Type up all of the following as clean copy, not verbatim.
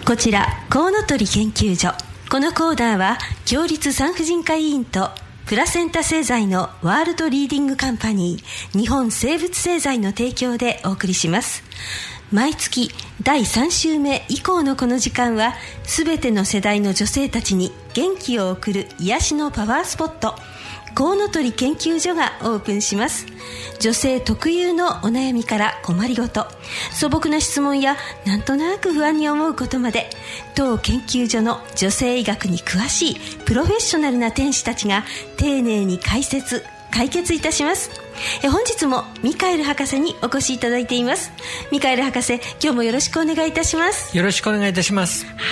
こちらコウノトリ研究所。このコーナーは共立産婦人科医院とプラセンタ製剤のワールドリーディングカンパニー日本生物製剤の提供でお送りします。毎月第3週目以降のこの時間は、すべての世代の女性たちに元気を送る癒しのパワースポット、コウノトリ研究所がオープンします。女性特有のお悩みから困りごと、素朴な質問やなんとなく不安に思うことまで、当研究所の女性医学に詳しいプロフェッショナルな天使たちが丁寧に解決いたします。本日もミカエル博士にお越しいただいています。ミカエル博士、今日もよろしくお願いいたします。 よろしくお願いいたします。 はい、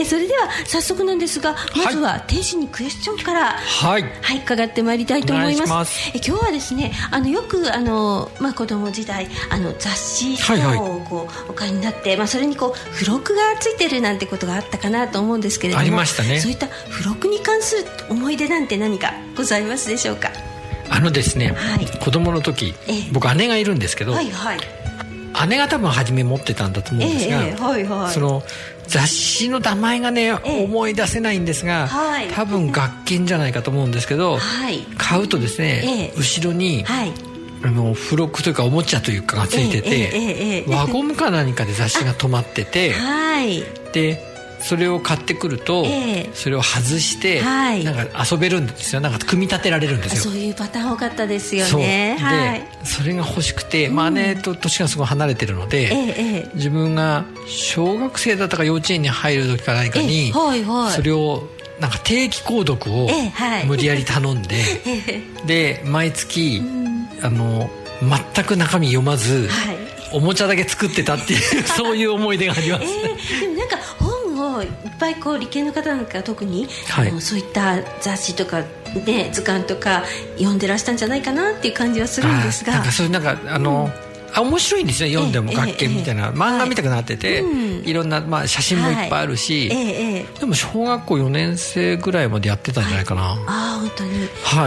それでは早速なんですが、まずは天使にクエスチョンから、伺ってまいりたいと思います。今日はですね、よく子供時代雑誌とかをお買いになって、それに付録がついてるなんてことがあったかなと思うんですけれども、 ありましたね。 そういった付録に関する思い出なんて何かございますでしょうか？ ですね、子供の時、僕姉がいるんですけど、姉が多分初め持ってたんだと思うんですが、その雑誌の名前がね、思い出せないんですが、多分学研じゃないかと思うんですけど、買うとですね、後ろに、付録というかおもちゃというかがついてて、輪ゴムか何かで雑誌が止まってて、でそれを買ってくると、それを外して、なんか遊べるんですよ。なんか組み立てられるんですよ。 そういうパターン多かったですよね。 でそれが欲しくて、姉と年がすごい離れてるので、自分が小学生だったか幼稚園に入る時か何かに、それをなんか定期購読を無理やり頼んで、で毎月全く中身読まず、おもちゃだけ作ってたっていうそういう思い出があります。 でもなんかいっぱい理系の方なんか特に、そういった雑誌とか、図鑑とか読んでらしたんじゃないかなっていう感じはするんですが、 面白いんですよ。読んでも学研みたいな、漫画見たくなってて、いろんな、写真もいっぱいあるし、でも小学校4年生ぐらいまでやってたんじゃないかな。 本当に。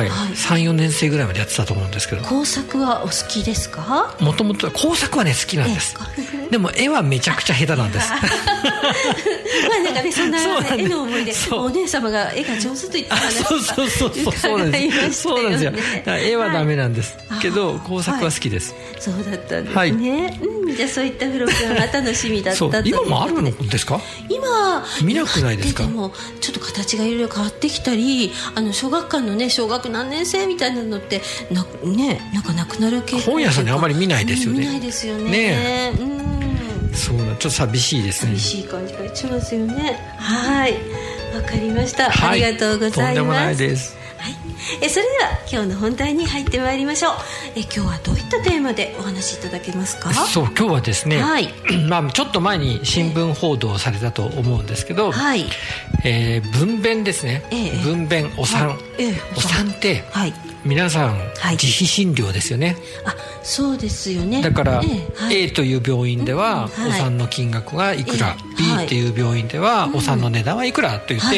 3、4年生ぐらいまでやってたと思うんですけど。 工作はお好きですか？ もともと工作はね、好きなんです。でも絵はめちゃくちゃ下手なんです。 なんかね、そんな絵の思い出、お姉様が絵が上手と言ってた話がそうなんですよ。絵はダメなんですけど、工作は好きです。 そうだったんですね。じゃあそういった付録が楽しみだったと。 今もあるのですか？今見なくないですか？ でもちょっと形がいろいろ変わってきたり、小学館のね、小学何年生みたいなのってなんかなくなる傾向。 本屋さんにあまり見ないですよね。 見ないですよね。 そうちょっと寂しいですね。 寂しい感じがしますよね。わかりました。ありがとうございます。 とんでもないです。 それでは今日の本題に入ってまいりましょう。今日はどういったテーマでお話しいただけますか？ 今日はですね、ちょっと前に新聞報道されたと思うんですけど、分娩ですね。分娩、お産って、皆さん、自費診療ですよね。 そうですよね。 だから、A という病院ではお産の金額がいくら、B という病院ではお産の値段はいくらと言って、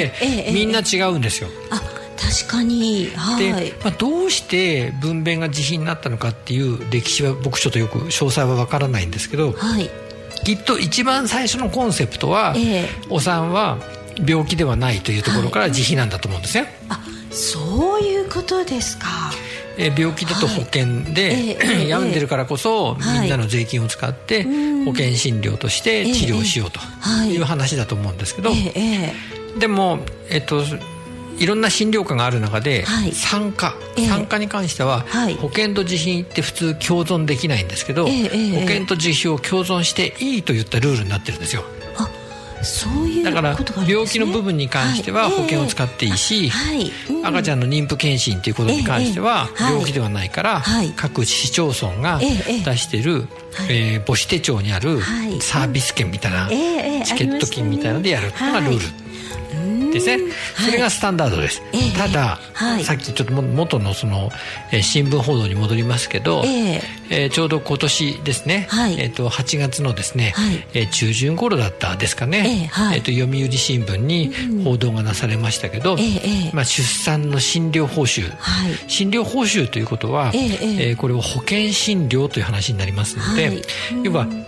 みんな違うんですよ。 確かに。 で、どうして分娩が自費になったのかっていう歴史は僕ちょっとよく詳細はわからないんですけど、きっと一番最初のコンセプトは、お産は病気ではないというところから自費なんだと思うんですね。 そういうことですか。 病気だと保険で、病んでるからこそみんなの税金を使って保険診療として治療しようという話だと思うんですけど、でもいろんな診療科がある中で、産科に関しては、保険と自費って普通共存できないんですけど、保険と自費を共存していいといったルールになってるんですよ。 そういうことがあるんですね。 だから病気の部分に関しては保険を使っていいし、赤ちゃんの妊婦健診ということに関しては病気ではないから、各市町村が出している母子手帳にあるサービス券みたいな、チケット金みたいなのでやるのがルールですね。それがスタンダードです。ただ、さっきちょっと元のその新聞報道に戻りますけど、ちょうど今年ですね、8月のですね、中旬頃だったですかね、読売新聞に報道がなされましたけど、出産の診療報酬、診療報酬ということは、これを保険診療という話になりますので、要は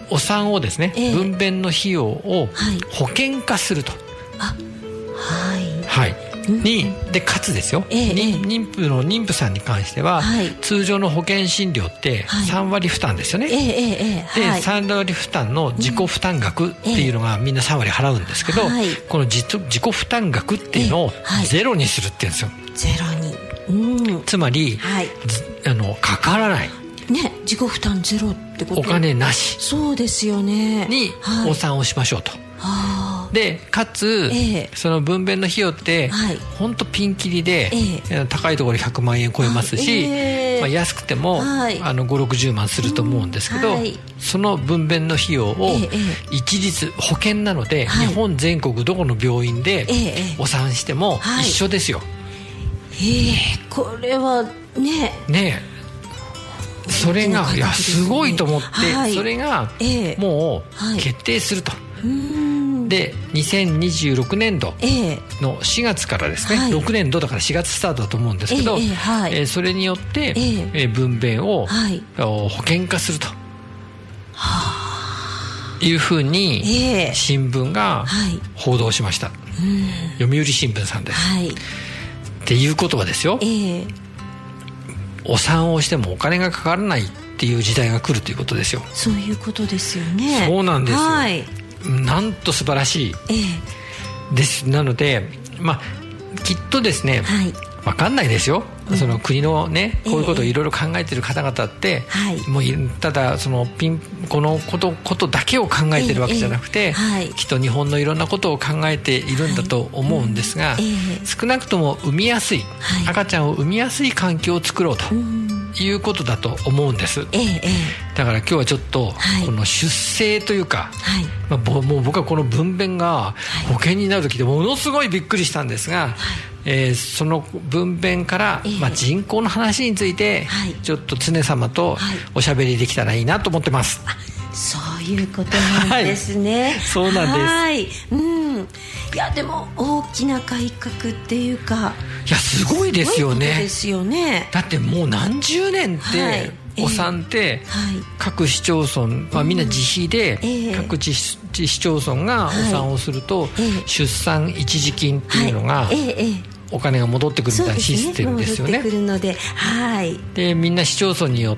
お産をですね、分娩の費用を保険化すると、でかつですよ、妊婦さんに関しては、通常の保険診療って3割負担ですよね、で3割負担の自己負担額っていうのがみんな3割払うんですけど、この自己負担額っていうのをゼロにするっていうんですよ。 ゼロに、 つまり、かからないね、自己負担ゼロってこと、 お金なし、 そうですよね、 にお産をしましょうと。でかつ、その分娩の費用って本当ピンキリで、高いところ100万円超えますし、安くても、5,60 万すると思うんですけど、その分娩の費用を一律保険なので、日本全国どこの病院でお産しても一緒ですよ。 これはねそれがすごいと思って、それがもう決定すると。で2026年度の4月からですね、6年度だから4月スタートだと思うんですけど、それによって、分娩を、保険化すると、いうふうに、新聞が報道しました、読売新聞さんです、っていうことはですよ、お産をしてもお金がかからないっていう時代が来るということですよ。 そういうことですよね。 そうなんですよ、なんと素晴らしいです。なので、きっとですね、分かんないですよ、その国のね、こういうことをいろいろ考えている方々って、もうただそのこのことだけを考えてるわけじゃなくて、きっと日本のいろんなことを考えているんだと思うんですが、少なくとも産みやすい、赤ちゃんを産みやすい環境を作ろうということだと思うんです、だから今日はちょっとこの出生というか、もう僕はこの分娩が保険になる時でものすごいびっくりしたんですが、その分娩から、人口の話について、ちょっと常様とおしゃべりできたらいいなと思ってます。 そういうことなんですね、 そうなんです、 いやでも大きな改革っていうか、 いやすごいですよね。 すごいことですよね。 だってもう何十年って、お産って、各市町村、みんな自費で、各市町村がお産をすると、出産一時金っていうのが、お金が戻ってくるみたいなシステムですよね。 戻ってくるので、 でみんな市町村によって、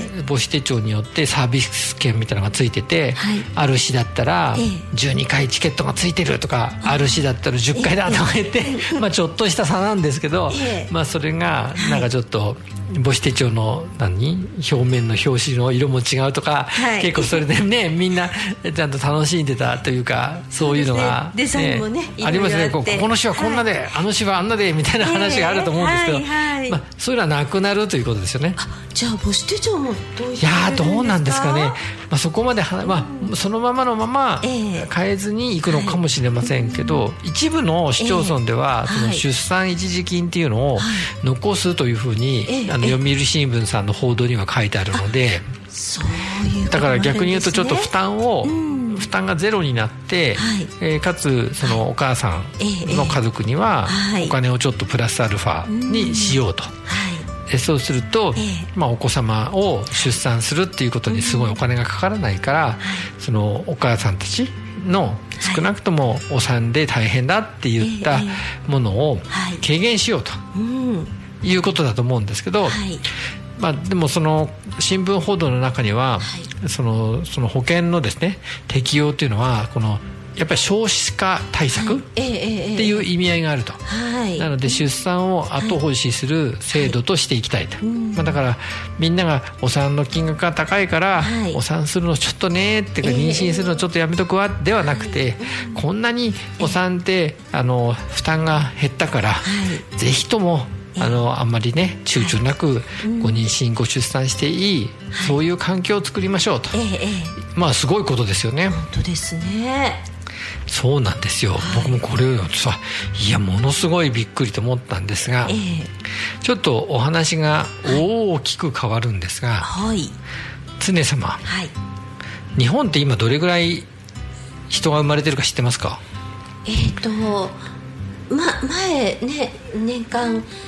母子手帳によってサービス券みたいなのがついてて、ある市だったら12回チケットがついてるとか、ある市だったら10回だとか言って、ちょっとした差なんですけど、それがなんかちょっと母子手帳の表面の表紙の色も違うとか、結構それでねみんなちゃんと楽しんでたというか、そういうのが、 デザインもねありますね。ここの市はこんなで、あの市はあんなでみたいな話があると思うんですけど、そういうのはなくなるということですよね。 じゃあ母子手帳もどういう、 いやどうなんですかね、そこまでそのままのまま変えずにいくのかもしれませんけど、一部の市町村では、その出産一時金っていうのを残すというふうに、読売新聞さんの報道には書いてあるので、だから逆に言うとちょっと負担がゼロになって、かつそのお母さんの家族にはお金をちょっとプラスアルファにしようと、そうすると、お子様を出産するっていうことにすごいお金がかからないから、そのお母さんたちの少なくともお産で大変だって言ったものを軽減しようということだと思うんですけど、でもその新聞報道の中には、その保険のですね適用というのは、このやっぱり少子化対策っていう意味合いがあると、なので出産を後押しする制度としていきたいと、だからみんながお産の金額が高いから、お産するのちょっとねっていうか、妊娠するのちょっとやめとくわではなくて、こんなにお産って負担が減ったから、ぜひともあんまりね躊躇なくご妊娠ご出産していい、そういう環境を作りましょうと、すごいことですよね。 本当ですね。 そうなんですよ、僕もこれをさ、いやものすごいびっくりと思ったんですが、ちょっとお話が大きく変わるんですが、常様、日本って今どれぐらい人が生まれてるか知ってますか？ 前ね年間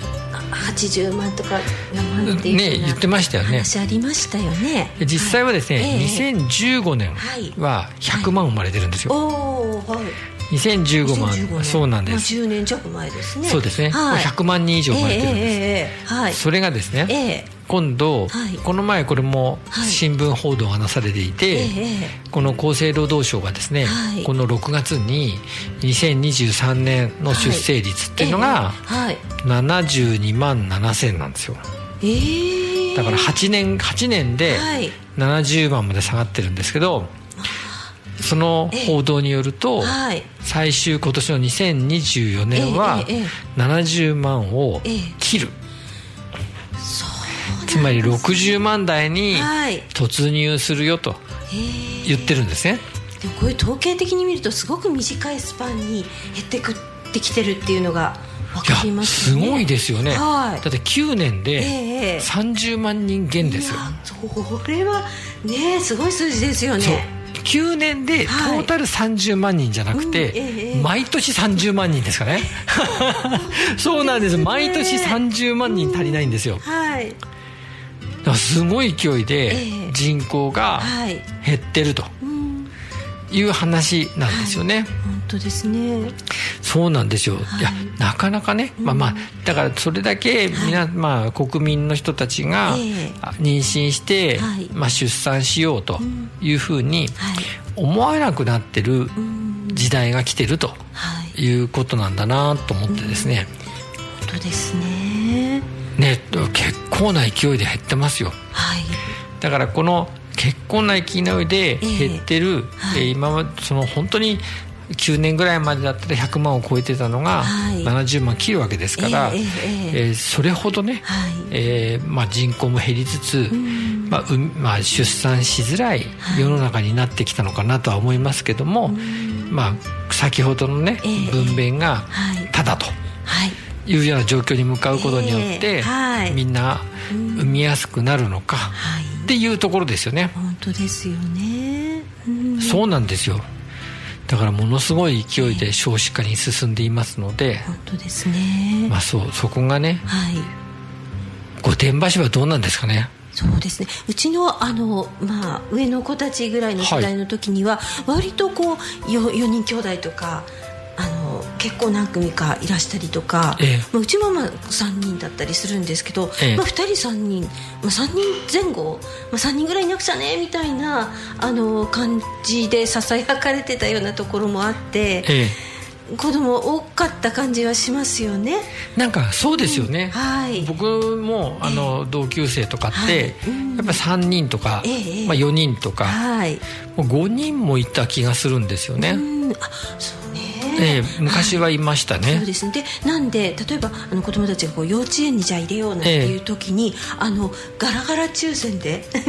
80万とか山っていうね言ってましたよね。 話ありましたよね。 実際はですね、2015年は100万生まれてるんですよ。2015万、そうなんです。 10年弱前ですね。 そうですね、100万人以上生まれてるんです。それがですね、今度、この前これも新聞報道がなされていて、この厚生労働省がですね、この6月に2023年の出生率っていうのが72万7000なんですよ。だから8年で70万まで下がってるんですけど、その報道によると、最終今年の2024年は70万を切る、つまり60万台に突入するよと言ってるんですね。 でもこういう統計的に見るとすごく短いスパンに減ってきてるっていうのが分かりますね。 すごいですよね。だって9年で30万人減ですよ。 これはねすごい数字ですよね。 9年でトータル30万人じゃなくて、毎年30万人ですかね。そうなんです。毎年30万人足りないんですよ。だからすごい勢いで人口が減ってるという話なんですよね。 本当ですね。 そうなんですよ。いやなかなかね、だからそれだけ国民の人たちが妊娠して、出産しようというふうに思わなくなってる時代が来てるということなんだなと思ってですね。 本当ですね。 結構な勢いで減ってますよ。だからこの結構な勢いで減ってる、今までその本当に9年ぐらいまでだったら100万を超えてたのが70万切るわけですから、それほどね、人口も減りつつ、出産しづらい世の中になってきたのかなとは思いますけども、先ほどのね分娩がただというような状況に向かうことによって、みんな産みやすくなるのかっていうところですよね。 本当ですよね。 そうなんですよ。だからものすごい勢いで少子化に進んでいますので、 本当ですね。 そこがね、御殿場市はどうなんですかね。 そうですね。うちの上の子たちぐらいの世代の時には、割とこう 4人兄弟とか結構何組かいらしたりとか、うちも3人だったりするんですけど、2人3人、3人前後、3人ぐらいいなくちゃねみたいな感じでささやかれてたようなところもあって、子供多かった感じはしますよね。 なんかそうですよね。僕も同級生とかって、やっぱ3人とか、4人とか、もう5人もいた気がするんですよね。 そうね。 昔はいましたね。 そうですね。でなんで例えば子供たちがこう幼稚園にじゃあ入れようなんていう時に、ガラガラ抽選でそれ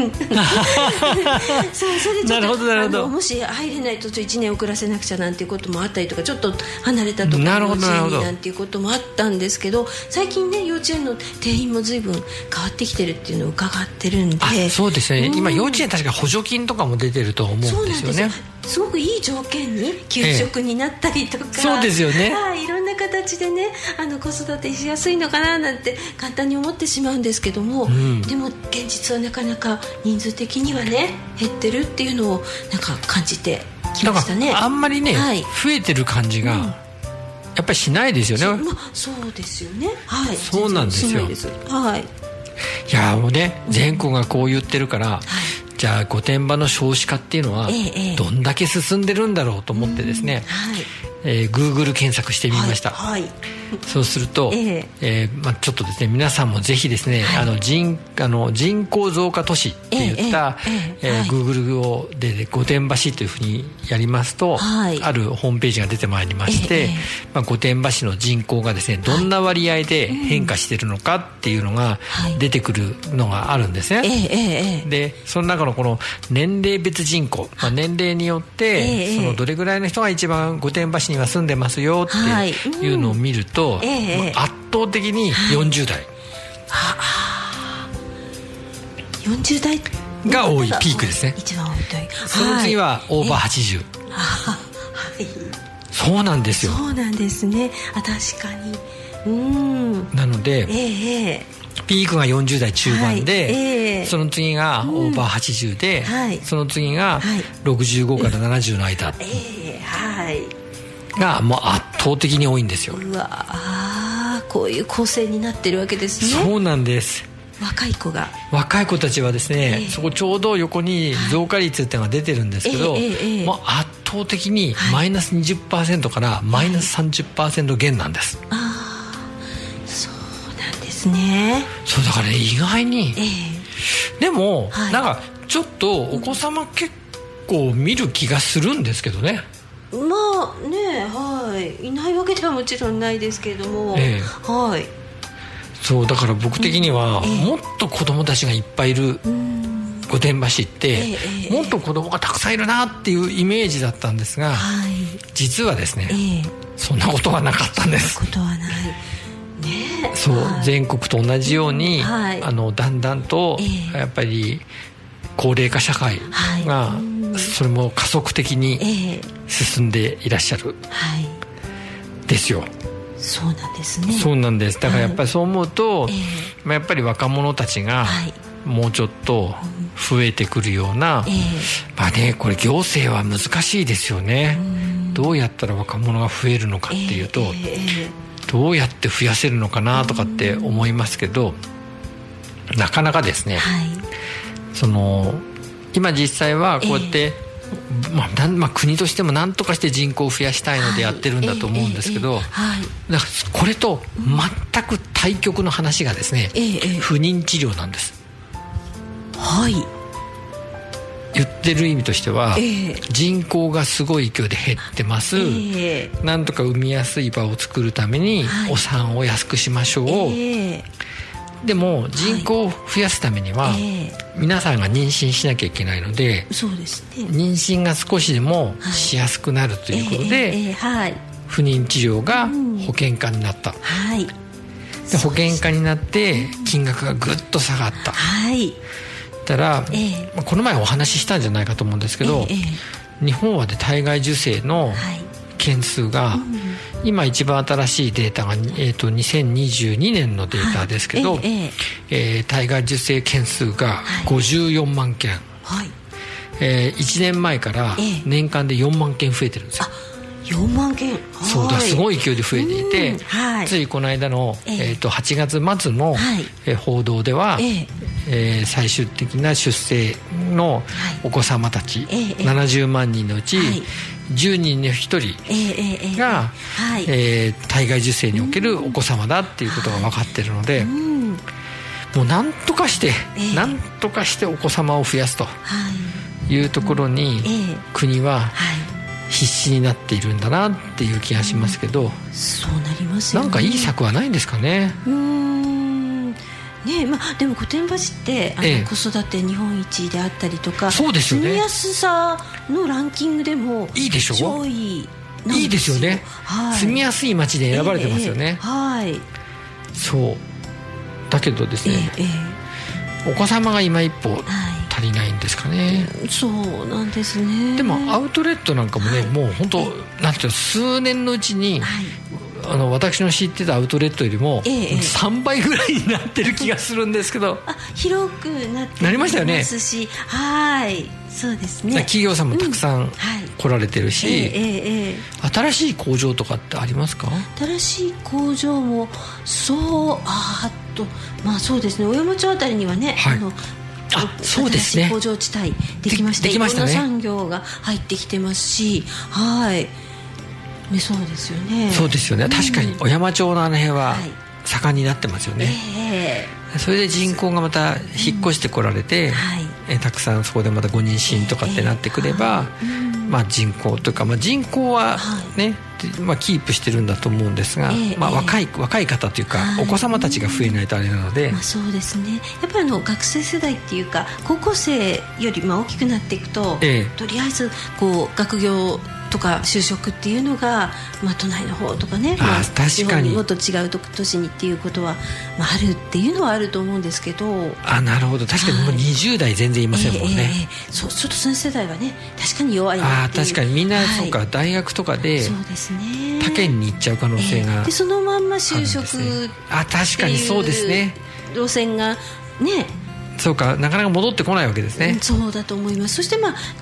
でちょっともし入れないと1年遅らせなくちゃなんていうこともあったりとか、ちょっと離れたところの幼稚園になんていうこともあったんですけど、最近ね幼稚園の定員も随分変わってきてるっていうのを伺ってるんで。 そうですね。今幼稚園確か補助金とかも出てると思うんですよね。 すごくいい条件に給食になったりとか、 そうですよね。 いろんな形でね子育てしやすいのかななんて簡単に思ってしまうんですけども、でも現実はなかなか人数的にはね減ってるっていうのをなんか感じてきましたね。 だからあんまりね、増えてる感じがやっぱりしないですよね。 そうですよね。 そうなんですよ。いやもうね、全国がこう言ってるから、じゃあ御殿場の少子化っていうのはどんだけ進んでるんだろうと思ってですね、Google 検索してみました。そうすると、ちょっとですね皆さんもぜひですね、人口増加都市って言った、Google をで御殿場市というふうにやりますと、あるホームページが出てまいりまして、御殿場市の人口がですねどんな割合で変化しているのかっていうのが出てくるのがあるんですね。でその中のこの年齢別人口、年齢によってそのどれぐらいの人が一番御殿場市には住んでますよっていうのを見ると、圧倒的に40代、40代が多いピークですね。 一番多いと。 その次はオーバー80。そうなんですよ。 そうなんですね。確かになので、ピークが40代中盤で、その次がオーバー80で、その次が65から70の間がもう圧倒的に多いんですよ。 うわ、こういう構成になってるわけですね。 そうなんです。若い子たちはですね、そこちょうど横に増加率っていうのが出てるんですけど、もう圧倒的にマイナス 20% からマイナス 30% 減なんです。 そうなんですね。 そうだからね、意外に、でも、なんかちょっとお子様結構見る気がするんですけどね。 まあね、いないわけではもちろんないですけれども、そうだから僕的には、もっと子供たちがいっぱいいる御殿場市って、もっと子供がたくさんいるなっていうイメージだったんですが、実はですね、そんなことはなかったんです。 そんなことはないね。 そう、全国と同じように、だんだんとやっぱり高齢化社会が、それも加速的に進んでいらっしゃるですよ。 そうなんですね。 そうなんです。だからやっぱりそう思うと、やっぱり若者たちがもうちょっと増えてくるような、まあね、これ行政は難しいですよね。どうやったら若者が増えるのかっていうと、どうやって増やせるのかなとかって思いますけど、なかなかですね、その今実際はこうやって、国としても何とかして人口を増やしたいのでやってるんだと思うんですけど、だからこれと全く対極の話がですね、不妊治療なんです。言ってる意味としては、人口がすごい勢いで減ってます、なんとか産みやすい場を作るためにお産を安くしましょう、でも人口を増やすためには、皆さんが妊娠しなきゃいけないので、 そうですね、 妊娠が少しでもしやすくなるということで、不妊治療が保険化になった、で保険化になって金額がぐっと下がった、たら、この前お話ししたんじゃないかと思うんですけど、日本は体外受精の件数が、今一番新しいデータが、2022年のデータですけど、体外受精件数が54万件、1年前から年間で4万件増えてるんですよ。 4万件、 そうだ、すごい勢いで増えていて、ついこの間の、8月末の、報道では、最終的な出生のお子様たち、70万人のうち、10人に1人が、体外受精におけるお子様だっていうことが分かっているので、もう何とかしてお子様を増やすというところに、国は必死になっているんだなっていう気がしますけど、 そうなりますよね。 なんかいい策はないんですかね。 でも御殿場市って子育て日本一であったりとか、 そうですよね、 住みやすさのランキングでもいいでしょ、 上位なんですよ。 いいですよね、住みやすい街で選ばれてますよね、そうだけどですね、お子様が今一歩足りないんですかね。 そうなんですね。 でもアウトレットなんかもね、もう本当、なんていうの、数年のうちに、私の知ってたアウトレットよりも3倍ぐらいになってる気がするんですけど、 広くなりましたよね。そうですね。 企業さんもたくさん来られてるし、新しい工場とかってありますか？ 新しい工場もそうそうですね、小山町あたりにはね、 そうですね、 新しい工場地帯できました。いろんな産業が入ってきてますし、そうですよね。 そうですよね、確かに小山町のあの辺は盛んになってますよね、それで人口がまた引っ越してこられて、たくさんそこでまたご妊娠とかってなってくれば、人口というか、人口はね、キープしてるんだと思うんですが、若い方というか、お子様たちが増えないとあれなので、 そうですね、やっぱり学生世代っていうか高校生より大きくなっていくと、とりあえず学業とか就職っていうのが、都内の方とかね、 確かにもっと違う都市にっていうことは、あるっていうのはあると思うんですけど、 なるほど、確かにもう20代全然いませんもんね、 ちょっとその世代はね、確かに弱いなっていう。 確かにみんな、そうか、大学とかでそうですね、 他県に行っちゃう可能性が、 でそのまんま就職っていう確かにそうですね。 路線がね、 そうか、なかなか戻ってこないわけですね。 そうだと思います。そして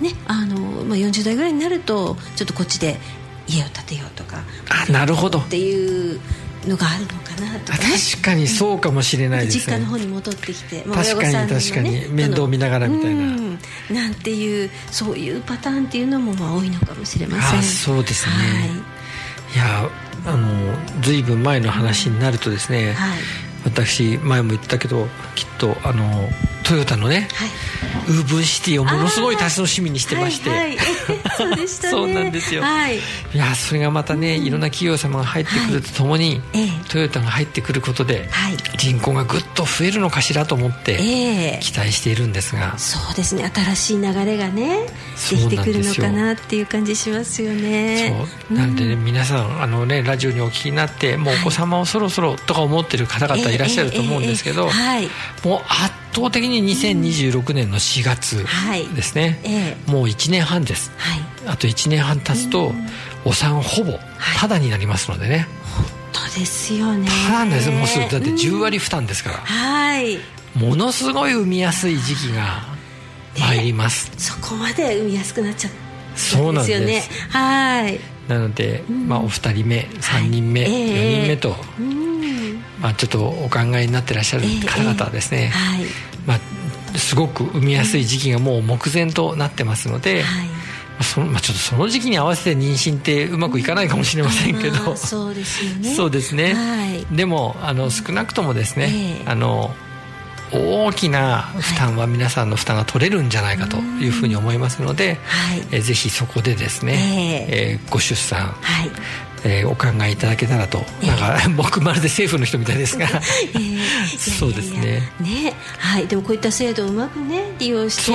40代ぐらいになるとちょっとこっちで家を建てようとか、 なるほどっていうのがあるのかなとか、ね、 確かにそうかもしれないですね。 実家の方に戻ってきて、 確かに面倒見ながらみたいな、 なんていうそういうパターンっていうのも多いのかもしれません。 そうですね、いや随分前の話になるとですね、私前も言ったけど、きっとトヨタのね、ウーブンシティをものすごい楽しみにしてまして、 そうでしたね。 そうなんですよ、いやそれがまたね、いろんな企業様が入ってくるとともに、トヨタが入ってくることで、人口がぐっと増えるのかしらと思って期待しているんですが、 そうですね、新しい流れがねできてくるのかなっていう感じしますよね。 そうなんでね、皆さんラジオにお聞きになって、もうお子様をそろそろとか思ってる方々いらっしゃると思うんですけど、もう圧倒的に2026年の4月ですね、もう1年半です、あと1年半経つとお産ほぼタダになりますのでね、 本当ですよね。 タダです。もうすぐだって10割負担ですから、ものすごい産みやすい時期が参ります、そこまで産みやすくなっちゃったんですよね。なので、お二人目3人目、4人目と、ちょっとお考えになってらっしゃる方々はですね、すごく産みやすい時期がもう目前となってますので、ちょっとその時期に合わせて妊娠ってうまくいかないかもしれませんけど、 そうですよね。 そうですね、でも少なくともですね、大きな負担は皆さんの負担が取れるんじゃないかというふうに思いますので、ぜひそこでですね、ご出産、お考えいただけたらと、なんか僕まるで政府の人みたいですがそうですね。でもこういった制度をうまくね利用して、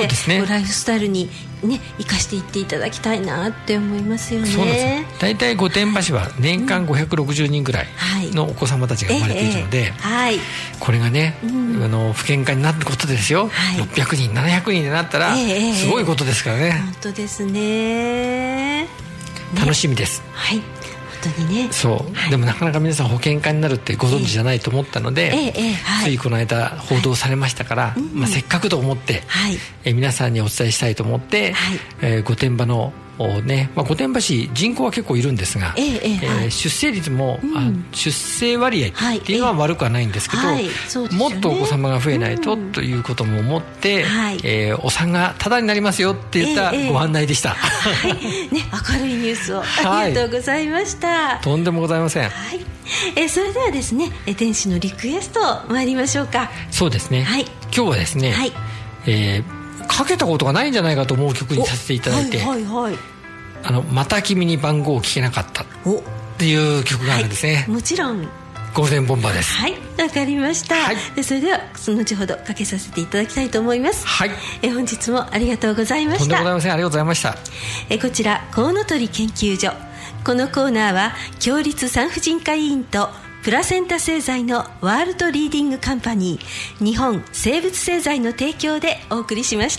ライフスタイルにね生かしていっていただきたいなって思いますよね。そうです。大体御殿場市は年間560人ぐらいのお子様たちが生まれているので、これがね、不健康になることですよ、600人700人になったらすごいことですからね。 本当ですね。 楽しみです。そう、でもなかなか皆さん保険化になるってご存知じゃないと思ったので、ついこの間報道されましたから、せっかくと思って、皆さんにお伝えしたいと思って、御殿場の御殿場市人口は結構いるんですが、出生率も、出生割合っていうのは悪くはないんですけど、もっとお子様が増えないと、ということも思って、お産がタダになりますよって言ったご案内でした。 明るいニュースをありがとうございました。 とんでもございません。 それではですね、天使のリクエスト参りましょうか。 そうですね、今日はですね、かけたことがないんじゃないかと思う曲にさせていただいて、また君に番号を聞けなかったっていう曲があるんですね。 もちろんゴールデンボンバーです。 わかりました、それでは後ほどかけさせていただきたいと思います。本日もありがとうございました。 とんでもございません。ありがとうございました。 こちらコウノトリ研究所、このコーナーは共立産婦人科医院とプラセンタ製剤のワールドリーディングカンパニー日本生物製剤の提供でお送りしました。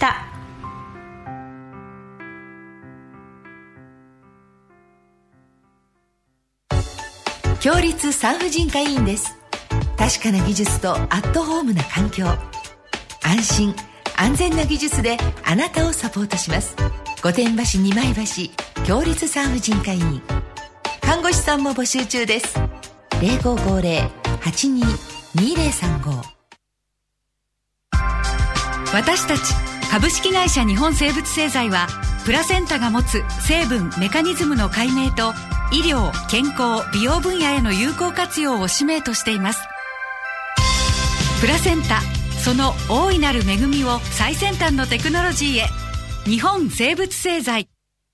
共立産婦人科医院です。確かな技術とアットホームな環境、安心安全な技術であなたをサポートします。御殿場市二枚橋共立産婦人科医院、看護師さんも募集中です。0550-822035。 私たち株式会社日本生物製剤は、プラセンタが持つ成分メカニズムの解明と医療健康美容分野への有効活用を使命としています。プラセンタ、その大いなる恵みを最先端のテクノロジーへ。日本生物製剤。